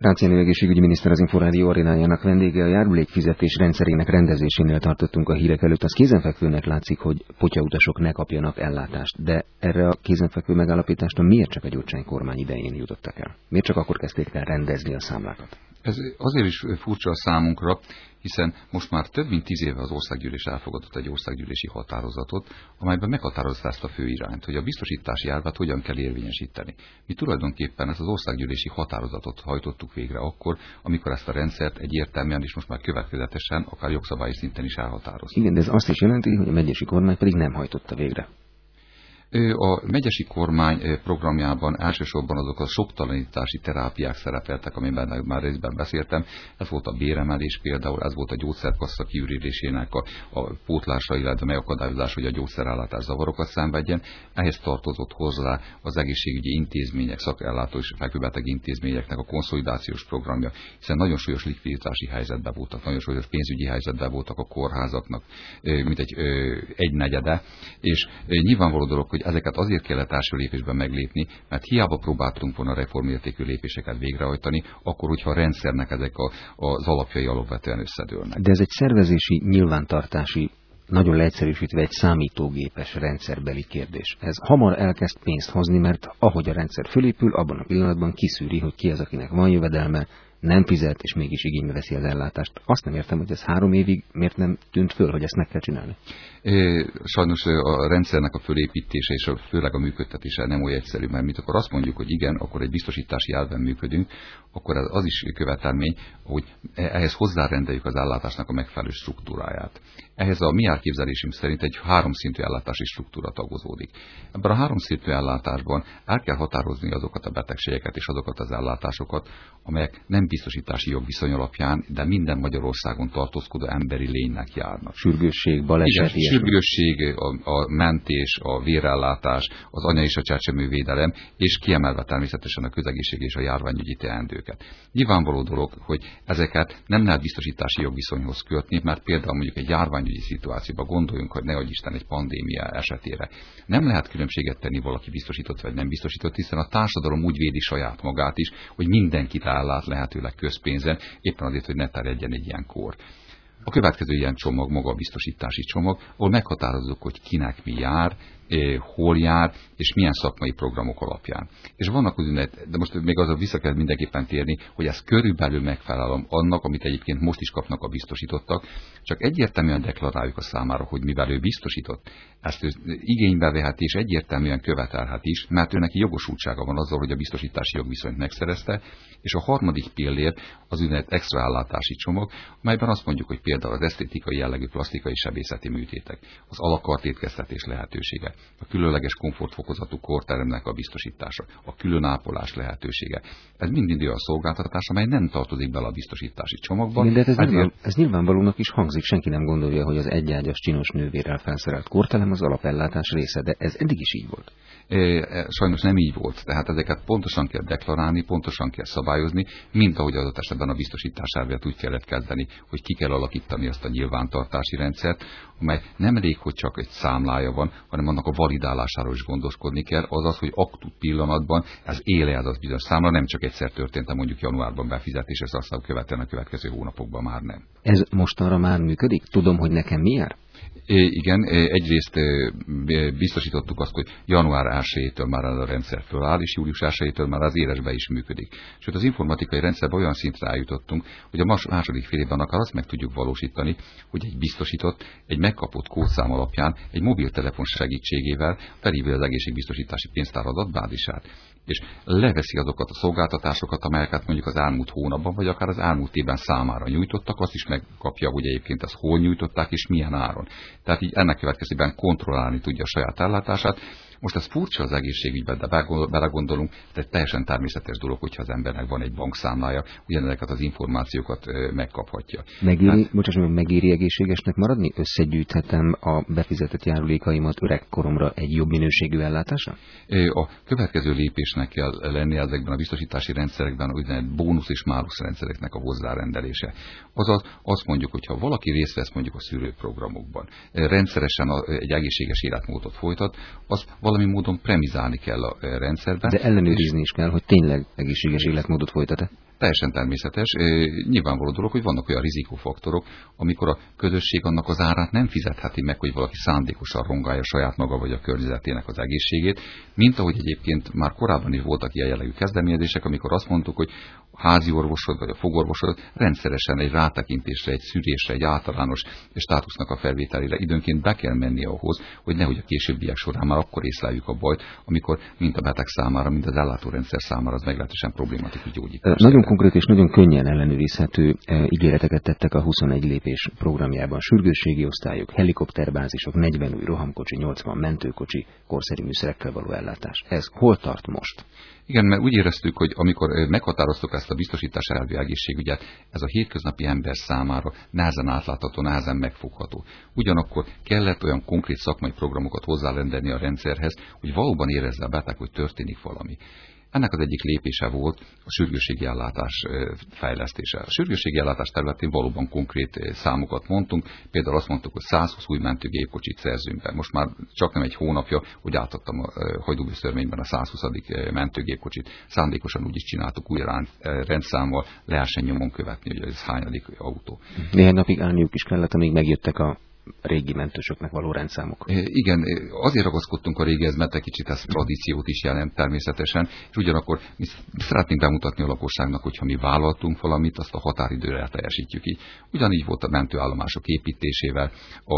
Rácz Jenő egészségügyi miniszter az Inforádió arénájának vendége. A járulékfizetés rendszerének rendezésénél tartottunk a hírek előtt. Az kézenfekvőnek látszik, hogy potyautasok ne kapjanak ellátást, de erre a kézenfekvő megállapításra miért csak a Gyurcsány kormány idején jutottak el? Miért csak akkor kezdték el rendezni a számlákat? Ez azért is furcsa a számunkra, hiszen most már több mint 10 éve az országgyűlés elfogadott egy országgyűlési határozatot, amelyben meghatározta ezt a fő irányt, hogy a biztosítási elvet hogyan kell érvényesíteni. Mi tulajdonképpen ezt az országgyűlési határozatot hajtottuk végre akkor, amikor ezt a rendszert egyértelműen és most már következetesen, akár jogszabályi szinten is elhatároztuk. Igen, de ez azt is jelenti, hogy a megyesi kormány pedig nem hajtotta végre. A megyesi kormány programjában elsősorban azok a soktalanítási terápiák szerepeltek, amiben már részben beszéltem. Ez volt a béremelés például, ez volt a gyógyszerkassa kiürítésének a pótlása, illetve megakadályozás, hogy a gyógyszerellátás zavarokat szenvedjen. Ehhez tartozott hozzá az egészségügyi intézmények, szakellátó és fekvőbeteg intézményeknek a konszolidációs programja, hiszen nagyon súlyos likviditási helyzetben voltak, nagyon súlyos pénzügyi helyzetben voltak a kórházaknak, mint egy negyede, és nyilvánvaló dolog, hogy ezeket azért kellett első lépésben meglépni, mert hiába próbáltunk volna reformértékű lépéseket végrehajtani, akkor, hogyha a rendszernek ezek az alapjai alapvetően összedőlnek. De ez egy szervezési, nyilvántartási, nagyon leegyszerűsítve egy számítógépes rendszerbeli kérdés. Ez hamar elkezd pénzt hozni, mert ahogy a rendszer fölépül, abban a pillanatban kiszűri, hogy ki az, akinek van jövedelme, nem fizet, és mégis igénybe veszi az ellátást. Azt nem értem, hogy ez 3 évig miért nem tűnt föl, hogy ezt meg kell csinálni. Sajnos a rendszernek a fölépítése és főleg a működtetése nem olyan egyszerű, mert mint akkor azt mondjuk, hogy igen, akkor egy biztosítási elven működünk, akkor az is követelmény, hogy ehhez hozzárendeljük az ellátásnak a megfelelő struktúráját. Ehhez a mi elképzelésünk szerint egy 3 szintű ellátási struktúra tagozódik. Ebben a 3 szintű ellátásban el kell határozni azokat a betegségeket és azokat az ellátásokat, amelyek nem biztosítási jogviszony alapján, de minden Magyarországon tartózkodó emberi lénynek járnak. Sürgősség, baleset, sürgősség, a mentés, a vérellátás, az anya és a csecsemővédelem, és kiemelve természetesen a közegészség és a járványügyi teendőket. Nyilvánvaló dolog, hogy ezeket nem lehet biztosítási jogviszonyhoz kötni, mert például mondjuk egy járványügyi szituációban gondoljunk, hogy nehogy Isten egy pandémia esetére. Nem lehet különbséget tenni valaki biztosított vagy nem biztosított, hiszen a társadalom úgy védi saját magát is, hogy mindenkit ellát lehetőleg közpénzen, éppen azért, hogy ne terjedjen egy ilyen kór. A következő ilyen csomag maga a biztosítási csomag, ahol meghatározzuk, hogy kinek mi jár, hol jár, és milyen szakmai programok alapján. És vannak úgynevezett, de most még azon vissza kell mindenképpen térni, hogy ez körülbelül megfelel annak, amit egyébként most is kapnak a biztosítottak, csak egyértelműen deklaráljuk a számára, hogy mivel ő biztosított, ezt ő igénybe vehet és egyértelműen követelhet is, mert ő neki jogosultsága van azzal, hogy a biztosítási jogviszonyt megszerezte, és a harmadik pillér az úgynevezett extra ellátási csomag, amelyben azt mondjuk, hogy például az esztétikai jellegű plastikai sebészeti műtétek, az alakart étkeztetés lehetősége, a különleges komfortfokozatú kórteremnek a biztosítása, a különápolás lehetősége. Ez mind olyan szolgáltatás, amely nem tartozik bele a biztosítási csomagban. De ez nyilvánvalónak is hangzik, senki nem gondolja, hogy az egyágyas csinos nővérrel felszerelt kórterem az alapellátás része, de ez eddig is így volt. Sajnos nem így volt, tehát ezeket pontosan kell deklarálni, pontosan kell szabályozni, mint ahogy adott esetben a biztosítás elvet úgy kellett kezdeni, hogy ki kell alakítani azt a nyilvántartási rendszert, amely nem elég, hogy csak egy számlája van, hanem annak a validálásáról is gondoskodni kell, azaz, hogy aktus pillanatban ez éle ez az bizonyos számla, nem csak egyszer történt, mondjuk januárban befizetés, és aztán követően a következő hónapokban már nem. Ez mostanra már működik? Tudom, hogy nekem mi jár? Igen, egyrészt biztosítottuk azt, hogy január 1-től már a rendszer föláll, és július 1-től már az élesbe is működik. Sőt, az informatikai rendszerben olyan szintre eljutottunk, hogy a második fél évben akár azt meg tudjuk valósítani, hogy egy biztosított, egy megkapott kódszám alapján egy mobiltelefon segítségével felhívja az egészségbiztosítási pénztár adatbázisát, és leveszi azokat a szolgáltatásokat, amelyeket mondjuk az elmúlt hónapban, vagy akár az elmúlt évben számára nyújtottak, azt is megkapja, hogy egyébként ezt hol nyújtották, és milyen áron. Tehát így ennek következtében kontrollálni tudja a saját ellátását. Most ez furcsa az egészségügyben, de belegondolunk, ez egy teljesen természetes dolog, hogyha az embernek van egy bankszámlája, ugyanezeket az információkat megkaphatja. Megéri egészségesnek maradni? Összegyűjthetem a befizetett járulékaimat öregkoromra egy jobb minőségű ellátásra? A következő lépésnek kell lenni ezekben a biztosítási rendszerekben, úgynevezett bónusz és málusz rendszereknek a hozzárendelése. Azaz azt mondjuk, hogy ha valaki részt vesz mondjuk a szűrőprogramokban, rendszeresen egy egészséges életmódot folytat, az valami módon premizálni kell a rendszerben. De ellenőrizni is kell, hogy tényleg egészséges életmódot folytat-e? Teljesen természetes. Nyilvánvaló dolog, hogy vannak olyan rizikófaktorok, amikor a közösség annak az árát nem fizetheti meg, hogy valaki szándékosan rongálja saját maga vagy a környezetének az egészségét, mint ahogy egyébként már korábban is voltak ilyen jellegű kezdeményezések, amikor azt mondtuk, hogy a házi orvosod vagy a fogorvosod rendszeresen egy rátekintésre, egy szűrésre, egy általános státusznak a felvételére időnként be kell menni ahhoz, hogy nehogy a későbbiek során már akkor észleljük a bajt, amikor mind a beteg számára, mind az ellátórendszer számára az meglehetősen problématikus gyógyítás. Nagyon konkrét és nagyon könnyen ellenőrizhető ígéreteket tettek a 21 lépés programjában. Sürgősségi osztályok, helikopterbázisok, 40 új rohamkocsi, 80 mentőkocsi, korszerű műszerekkel való ellátás. Ez hol tart most? Igen, mert úgy éreztük, hogy amikor meghatároztuk ezt a biztosítás elvű egészségügyet, ez a hétköznapi ember számára nehezen átlátható, nehezen megfogható. Ugyanakkor kellett olyan konkrét szakmai programokat hozzárendelni a rendszerhez, hogy valóban érezze a beteg, hogy történik valami. Ennek az egyik lépése volt a sürgősségi ellátás fejlesztése. A sürgősségi ellátás területén valóban konkrét számokat mondtunk, például azt mondtuk, hogy 120 új mentőgépkocsit szerzünk be. Most már csak nem egy hónapja, hogy átadtam a Hajdúbőszörményben a 120. mentőgépkocsit. Szándékosan úgy is csináltuk új rendszámmal, lehessen nyomon követni, hogy ez hányadik autó. Néhány napig állniuk is kellett, amíg megjöttek a régi mentősöknek való rendszámok. Igen, azért ragaszkodtunk a régihez, mert egy kicsit ez tradíciót is jelent természetesen, és ugyanakkor mi szeretnénk bemutatni a lakosságnak, hogyha mi vállaltunk valamit, azt a határidőre teljesítjük így. Ugyanígy volt a mentőállomások építésével,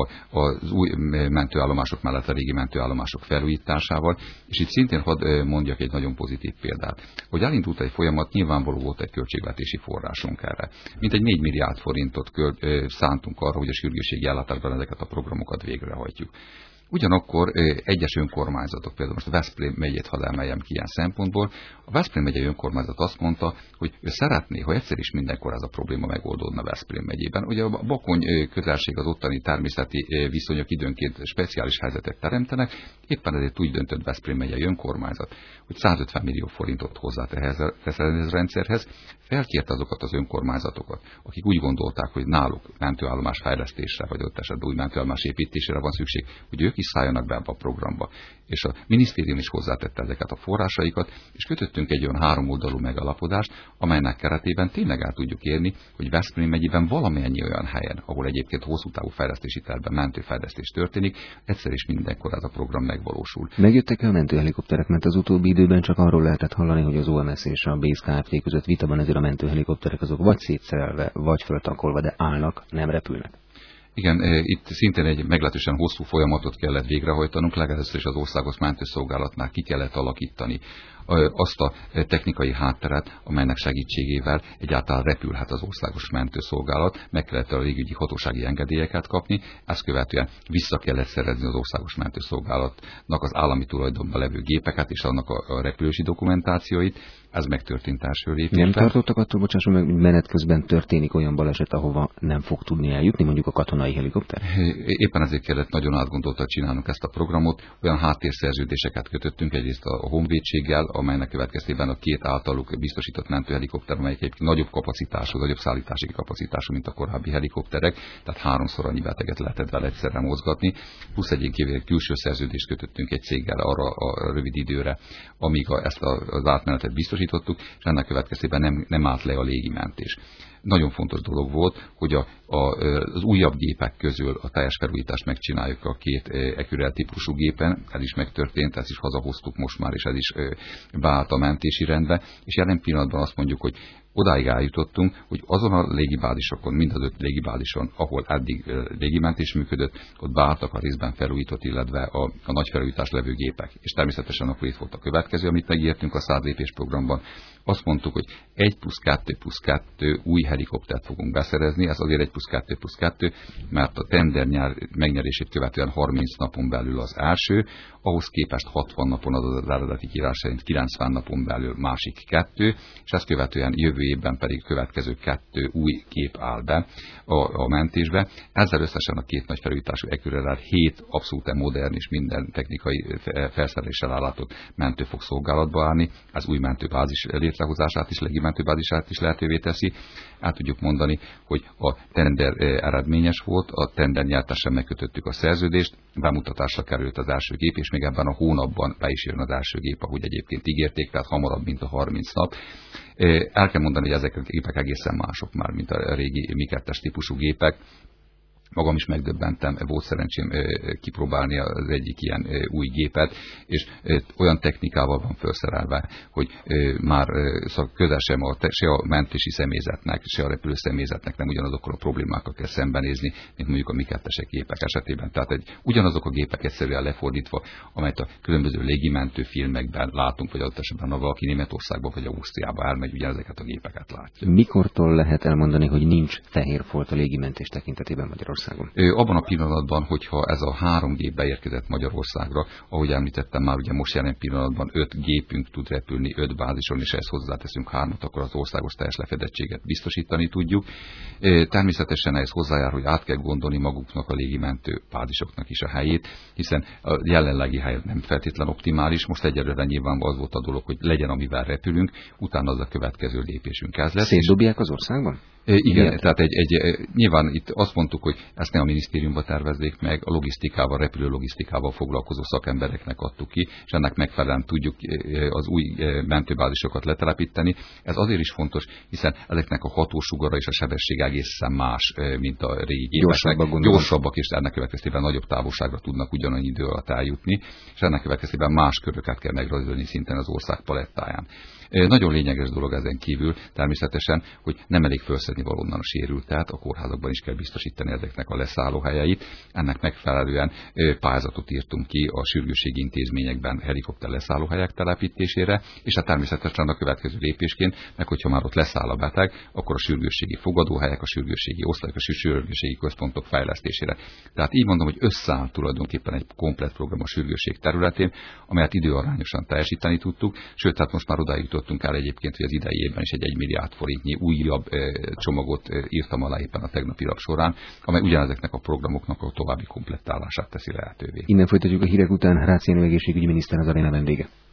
az új mentőállomások mellett a régi mentőállomások felújításával, és itt szintén hadd mondjak egy nagyon pozitív példát. Hogy elindult egy folyamat, nyilvánvaló volt egy költségvetési forrásunk erre. Mintegy 4 milliárd forintot szántunk arra, hogy a sürgősségi ellátásban ezeket a programokat végrehajtjuk. Ugyanakkor egyes önkormányzatok, például most a Veszprém megyét hadd emeljem ki ilyen szempontból, a Veszprém megyei önkormányzat azt mondta, hogy ő szeretné, ha egyszer is mindenkor ez a probléma megoldódna Veszprém megyében. Ugye a Bakony közelség, az ottani természeti viszonyok időnként speciális helyzetet teremtenek, éppen ezért úgy döntött Veszprém megyei önkormányzat, hogy 150 millió forintot hozzátesz a rendszerhez, felkérte azokat az önkormányzatokat, akik úgy gondolták, hogy náluk mentőállomás fejlesztésre, vagy ott esetben új mentőállomás építésére van szükség, hogy ők is szálljanak be ebbe a programba. És a minisztérium is hozzátette ezeket a forrásaikat, és kötöttünk egy olyan 3 oldalú megalapodást, amelynek keretében tényleg el tudjuk érni, hogy Veszprém megyében valamennyi olyan helyen, ahol egyébként hosszú távú fejlesztési tervben mentőfejlesztés történik, egyszer is mindenkor ez a program megvalósul. Megjöttek-e a mentőhelikopterek, mert az utóbbi időben csak arról lehetett hallani, hogy az OMS és a BSZ Kft. Között vita van, ezért a mentőhelikopterek azok vagy szétszerelve, vagy föltankolva, de állnak, nem repülnek. Igen, itt szintén egy meglehetősen hosszú folyamatot kellett végrehajtanunk, legelőször is az országos mentőszolgálatnál ki kellett alakítani azt a technikai hátteret, amelynek segítségével egyáltalán repülhet az országos mentőszolgálat, meg kellett a légügyi hatósági engedélyeket kapni, ezt követően vissza kellett szerezni az országos mentőszolgálatnak az állami tulajdonban levő gépeket és annak a repülési dokumentációit, ez megtörtént első lépésben. Nem tartottak attól, bocsásson meg, hogy menet közben történik olyan baleset, ahova nem fog tudni eljutni, mondjuk a katonai helikopter? Éppen ezért kellett nagyon átgondoltan csinálnunk ezt a programot, olyan háttérszerződéseket kötöttünk egyrészt a Honvédséggel, amelynek következtében a 2 általuk biztosított mentőhelikopter, amelyek egyébként nagyobb kapacitású, nagyobb szállítási kapacitású, mint a korábbi helikopterek, tehát 3-szor annyi beteget lehetett vele egyszerre mozgatni, plusz egy külső szerződést kötöttünk egy céggel arra a rövid időre, amíg ezt az átmenetet biztosítottuk, és ennek következtében nem állt le a légimentés. Nagyon fontos dolog volt, hogy az újabb gépek közül a teljes felújítást megcsináljuk a 2 Ecurel típusú gépen, ez is megtörtént, ezt is hazahoztuk most már, és ez is beállt a mentési rendbe, és jelen pillanatban azt mondjuk, hogy odáig eljutottunk, hogy azon a légibázisokon, mind az 5 légibázison, ahol eddig légimentés működött, ott beálltak a részben felújított, illetve a nagy felújítás levő gépek. És természetesen akkor itt volt a következő, amit megértünk a 100 lépés programban. Azt mondtuk, hogy 1+2+2 új helikoptert fogunk beszerezni, ez azért 1+2+2, mert a tender megnyerését követően 30 napon belül az első, ahhoz képest 60 napon az eredeti írás szerint 90 napon belül másik 2, és ezt követően jövő évben pedig következő 2 új gép áll be a mentésbe. Ezzel összesen a 2 nagy felújítású ekürrel 7 abszolút modern és minden technikai felszereléssel ellátott mentő fog szolgálatba állni. Az új mentőbázis létrehozását is, légimentőbázisát is lehetővé teszi. El tudjuk mondani, hogy a tender eredményes volt, a tender nyertesen megkötöttük a szerződést, bemutatásra került az első gép, és még ebben a hónapban be is jön az első gép, ahogy egyébként ígérték, tehát hamarabb, mint a 30 nap. El kell mondani, hogy ezek a gépek egészen mások már, mint a régi Mi-2-es típusú gépek. Magam is megdöbbentem, volt szerencsém kipróbálni az egyik ilyen új gépet, és olyan technikával van felszerelve, hogy már közel sem se a mentési személyzetnek, se a repülő személyzetnek nem ugyanazokkal a problémákkal kell szembenézni, mint mondjuk a Mi-2-esek gépek esetében. Tehát ugyanazok a gépek egyszerűen lefordítva, amelyet a különböző légimentő filmekben látunk, vagy adott esetben ha valaki Németországba vagy Ausztriába elmegy, ugyanezeket a gépeket látja. Mikortól lehet elmondani, hogy nincs fehér folt a légimentés tekintetében Magyarországon? Abban a pillanatban, hogyha ez a 3 gép beérkezett Magyarországra, ahogy említettem már, ugye most jelen pillanatban 5 gépünk tud repülni 5 bázison, és ehhez hozzáteszünk 3-at, akkor az országos teljes lefedettséget biztosítani tudjuk. Természetesen ehhez hozzájár, hogy át kell gondolni maguknak a légimentő bázisoknak is a helyét, hiszen a jelenlegi hely nem feltétlen optimális. Most egyelőre nyilván az volt a dolog, hogy legyen, amivel repülünk, utána az a következő lépésünk ez lesz. Szétdobják az országban? Igen, tehát nyilván itt azt mondtuk, hogy ezt nem a minisztériumban tervezzék meg, a logisztikával, repülő logisztikával foglalkozó szakembereknek adtuk ki, és ennek megfelelően tudjuk az új mentőbázisokat letelepíteni. Ez azért is fontos, hiszen ezeknek a hatósugara és a sebesség egészen más, mint a régi gépeknek. Gyorsabbak, és ennek következtében nagyobb távolságra tudnak ugyanannyi idő alatt eljutni, és ennek következtében más köröket kell megrajzolni szinten az ország palettáján. Nagyon lényeges dolog ezen kívül természetesen, hogy nem elég felszedni valonnan a sérültet, a kórházakban is kell biztosítani ezeknek a leszállóhelyeit. Ennek megfelelően pályázatot írtunk ki a sürgősségi intézményekben helikopter leszállóhelyek telepítésére, és hát természetesen a következő lépésként, meg hogyha már ott leszáll a beteg, akkor a sürgősségi fogadóhelyek, a sürgősségi osztályok, a sürgősségi központok fejlesztésére. Tehát így mondom, hogy összeáll tulajdonképpen egy komplett program a sürgősség területén, amelyet időarányosan teljesíteni tudtuk, sőt, hát most már odáig jutottunk el egyébként, hogy az idei évben is egy 1 milliárd forintnyi újabb csomagot írtam alá éppen a tegnapi nap során, amely ugyanezeknek a programoknak a további komplettálását teszi lehetővé. Innen folytatjuk a hírek után. Rácz Jenő egészségügyi miniszter az aréna vendége.